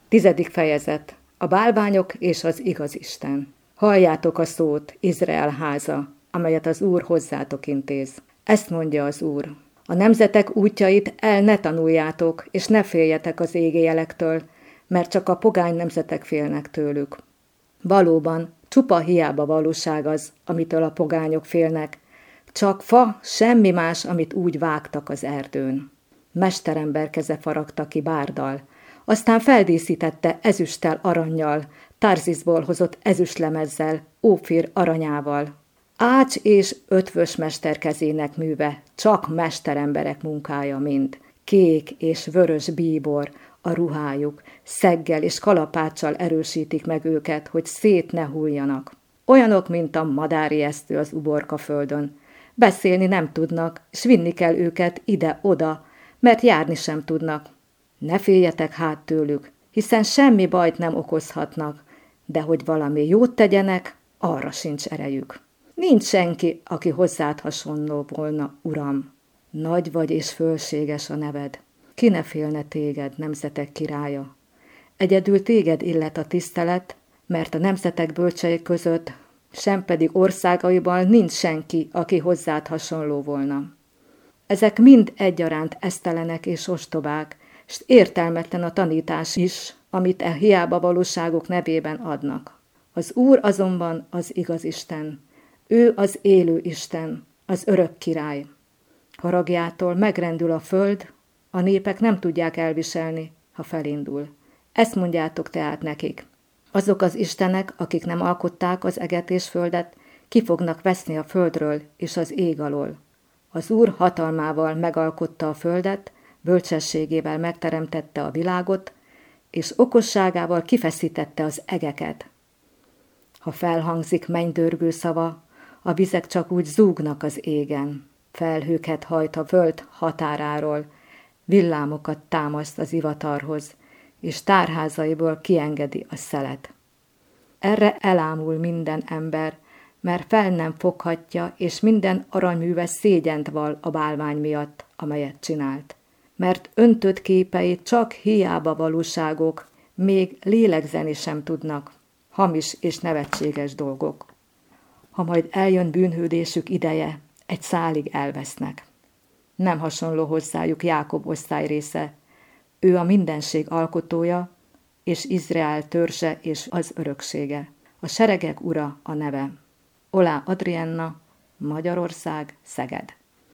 10. fejezet. A bálványok és az igaz Isten. Halljátok a szót, Izrael háza, amelyet az Úr hozzátok intéz. Ezt mondja az Úr. A nemzetek útjait el ne tanuljátok, és ne féljetek az égi jelektől, mert csak a pogány nemzetek félnek tőlük. Valóban, csupa hiába valóság az, amitől a pogányok félnek, csak fa, semmi más, amit úgy vágtak az erdőn. Mesterember keze faragta ki bárdal, aztán feldíszítette ezüsttel, arannyal, Tarziszból hozott ezüstlemezzel, Ófir aranyával. Ács és ötvös mester kezének műve, csak mesteremberek munkája mind. Kék és vörös bíbor a ruhájuk, szeggel és kalapáccsal erősítik meg őket, hogy szét ne hulljanak. Olyanok, mint a madárijesztő az uborka földön. Beszélni nem tudnak, s vinni kell őket ide-oda, mert járni sem tudnak. Ne féljetek hát tőlük, hiszen semmi bajt nem okozhatnak, de hogy valami jót tegyenek, arra sincs erejük. Nincs senki, aki hozzád hasonló volna, Uram. Nagy vagy és fölséges a neved. Ki ne félne téged, nemzetek királya? Egyedül téged illet a tisztelet, mert a nemzetek bölcsei között, sem pedig országaiban nincs senki, aki hozzád hasonló volna. Ezek mind egyaránt esztelenek és ostobák, s értelmetlen a tanítás is, amit e hiába valóságok nevében adnak. Az Úr azonban az igaz Isten. Ő az élő Isten, az örök király. Haragjától megrendül a föld, a népek nem tudják elviselni, ha felindul. Ezt mondjátok tehát nekik. Azok az istenek, akik nem alkották az eget és földet, ki fognak veszni a földről és az ég alól. Az Úr hatalmával megalkotta a földet, bölcsességével megteremtette a világot, és okosságával kifeszítette az egeket. Ha felhangzik mennydörgő szava, a vizek csak úgy zúgnak az égen. Felhőket hajt a föld határáról, villámokat támaszt az ivatarhoz, és tárházaiból kiengedi a szelet. Erre elámul minden ember, mert fel nem foghatja, és minden aranyműves szégyent val a bálvány miatt, amelyet csinált. Mert öntött képei csak hiába valóságok, még lélegzeni sem tudnak, hamis és nevetséges dolgok. Ha majd eljön bűnhődésük ideje, egy szálig elvesznek. Nem hasonló hozzájuk Jákob osztályrésze, ő a mindenség alkotója, és Izrael törzse és az öröksége. A seregek ura a neve. Olá Adrienna, Magyarország, Szeged.